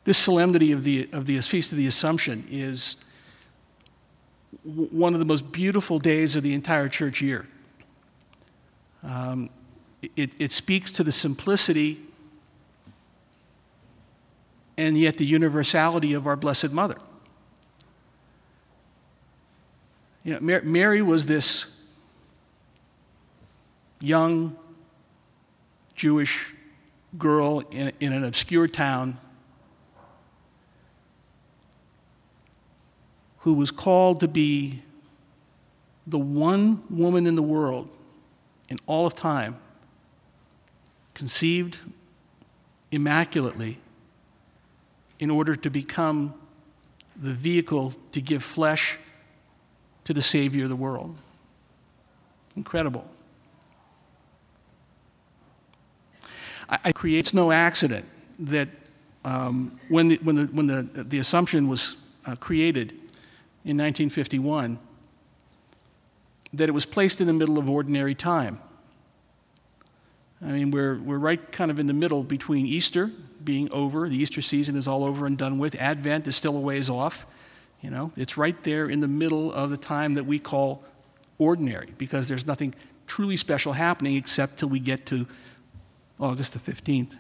This solemnity of the Feast of the Assumption is one of the most beautiful days of the entire church year. It speaks to the simplicity and yet the universality of our Blessed Mother. You know, Mary was this young Jewish girl in an obscure town who was called to be the one woman in the world in all of time, conceived immaculately in order to become the vehicle to give flesh to the Savior of the world. Incredible. It's no accident that when the Assumption was created in 1951, that it was placed in the middle of ordinary time. I mean, we're right kind of in the middle between Easter being over, the Easter season is all over and done with, Advent is still a ways off. You know, it's right there in the middle of the time that we call ordinary, because there's nothing truly special happening except till we get to August the 15th.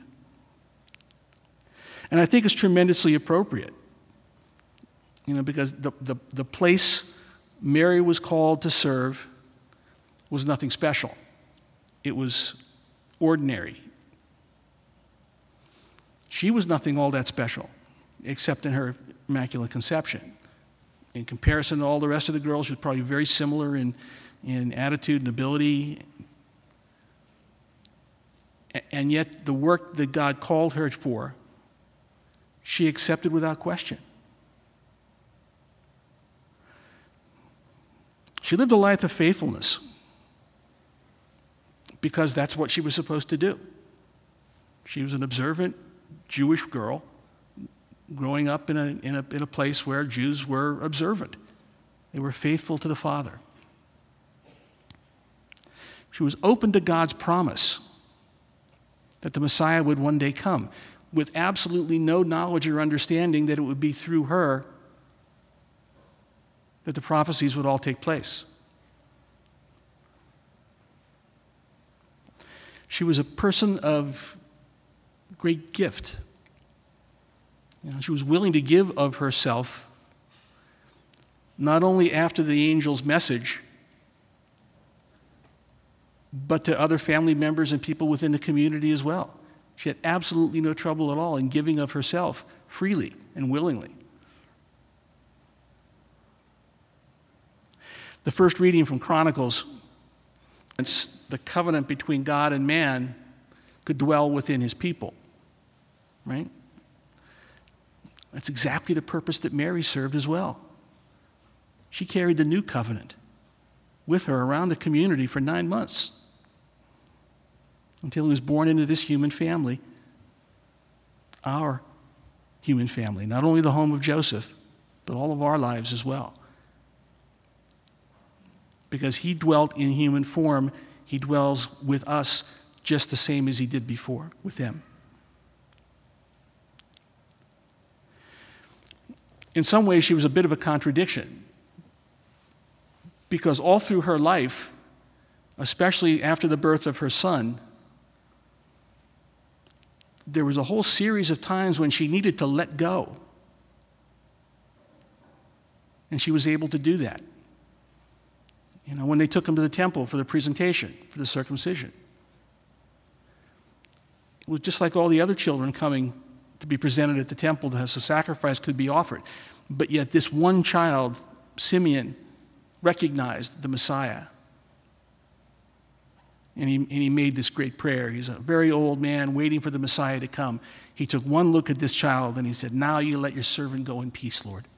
And I think it's tremendously appropriate, you know, because the place Mary was called to serve was nothing special. It was ordinary. She was nothing all that special, except in her Immaculate Conception. In comparison to all the rest of the girls, she was probably very similar in attitude and ability. And yet the work that God called her for, she accepted without question. She lived a life of faithfulness because that's what she was supposed to do. She was an observant Jewish girl growing up in a place where Jews were observant. They were faithful to the Father. She was open to God's promise that the Messiah would one day come, with absolutely no knowledge or understanding that it would be through her that the prophecies would all take place. She was a person of great gift. You know, she was willing to give of herself, not only after the angel's message, but to other family members and people within the community as well. She had absolutely no trouble at all in giving of herself freely and willingly. The first reading from Chronicles, it's the covenant between God and man could dwell within his people, right? That's exactly the purpose that Mary served as well. She carried the new covenant with her around the community for 9 months until he was born into this human family, our human family, not only the home of Joseph, but all of our lives as well. Because he dwelt in human form, he dwells with us just the same as he did before with them. In some ways, she was a bit of a contradiction, because all through her life, especially after the birth of her son, there was a whole series of times when she needed to let go. And she was able to do that. You know, when they took him to the temple for the presentation, for the circumcision. It was just like all the other children coming to be presented at the temple as a sacrifice could be offered. But yet this one child, Simeon, recognized the Messiah. And he made this great prayer. He's a very old man waiting for the Messiah to come. He took one look at this child and he said, "Now you let your servant go in peace, Lord."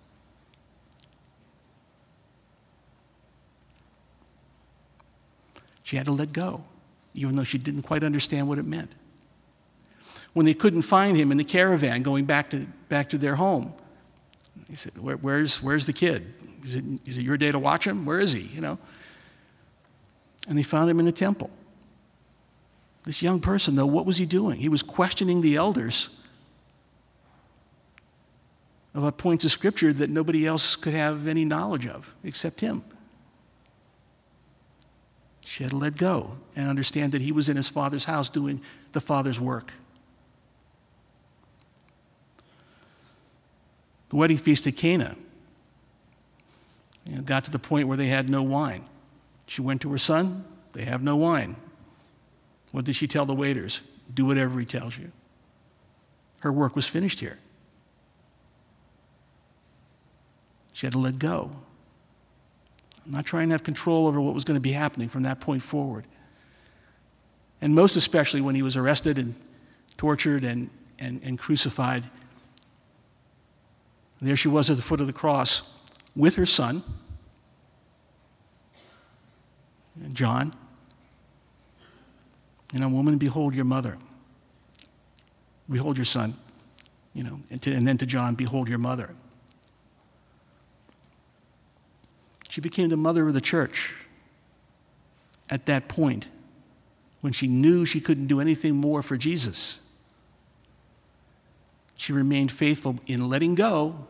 She had to let go, even though she didn't quite understand what it meant. When they couldn't find him in the caravan going back to their home, he said, where's the kid? Is it your day to watch him? Where is he? You know? And they found him in the temple. This young person, though, what was he doing? He was questioning the elders of points of Scripture that nobody else could have any knowledge of except him. She had to let go and understand that he was in his Father's house doing the Father's work. The wedding feast at Cana got to the point where they had no wine. She went to her son, they have no wine. What did she tell the waiters? Do whatever he tells you. Her work was finished here. She had to let go. I'm not trying to have control over what was going to be happening from that point forward. And most especially when he was arrested and tortured and crucified. There she was at the foot of the cross with her son, John. Woman, behold your mother. Behold your son. And then to John, behold your mother. She became the mother of the church at that point when she knew she couldn't do anything more for Jesus. She remained faithful in letting go,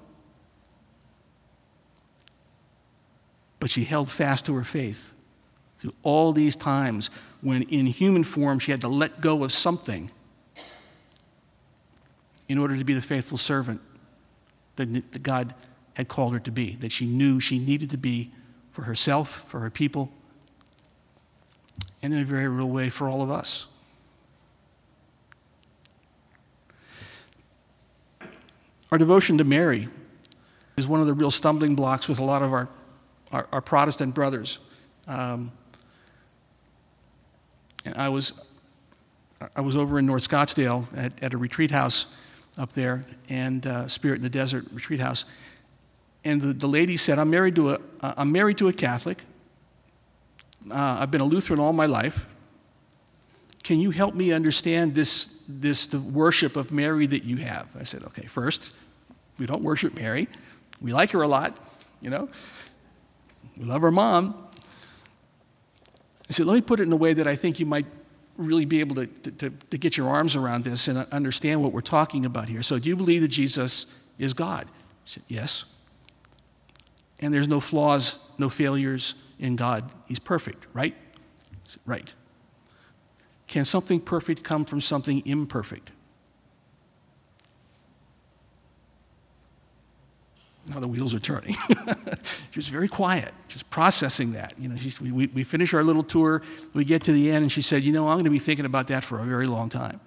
but she held fast to her faith through all these times when in human form she had to let go of something in order to be the faithful servant that God had called her to be, that she knew she needed to be for herself, for her people, and in a very real way for all of us. Our devotion to Mary is one of the real stumbling blocks with a lot of our Protestant brothers. And I was over in North Scottsdale at a retreat house up there, and Spirit in the Desert retreat house. And the lady said, I'm married to a Catholic. I've been a Lutheran all my life. Can you help me understand the worship of Mary that you have? I said, okay, first, we don't worship Mary. We like her a lot, We love her mom. I said, let me put it in a way that I think you might really be able to get your arms around this and understand what we're talking about here. So do you believe that Jesus is God? She said, yes. And there's no flaws, no failures in God. He's perfect, right? I said, right. Can something perfect come from something imperfect? Now the wheels are turning. She was very quiet, just processing that. We finish our little tour, we get to the end, and she said, I'm going to be thinking about that for a very long time.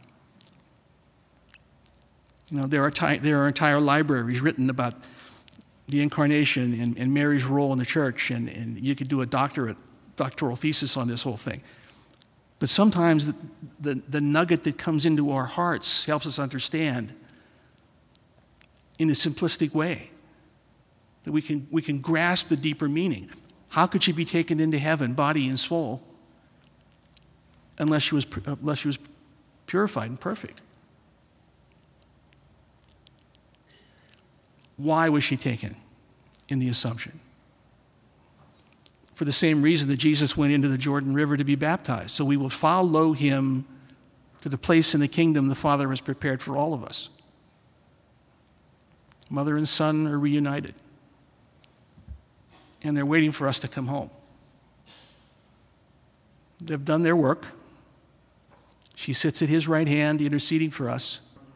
There are entire libraries written about the incarnation and Mary's role in the church, and you could do a doctoral thesis on this whole thing. But sometimes the nugget that comes into our hearts helps us understand in a simplistic way, that we can grasp the deeper meaning. How could she be taken into heaven, body and soul, unless she was purified and perfect? Why was she taken in the Assumption? For the same reason that Jesus went into the Jordan River to be baptized. So we will follow him to the place in the kingdom the Father has prepared for all of us. Mother and son are reunited. And they're waiting for us to come home. They've done their work. She sits at his right hand interceding for us.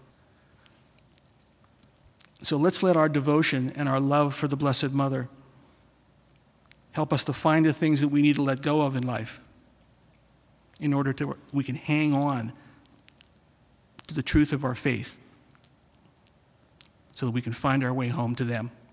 So let's let our devotion and our love for the Blessed Mother help us to find the things that we need to let go of in life in order to we can hang on to the truth of our faith so that we can find our way home to them.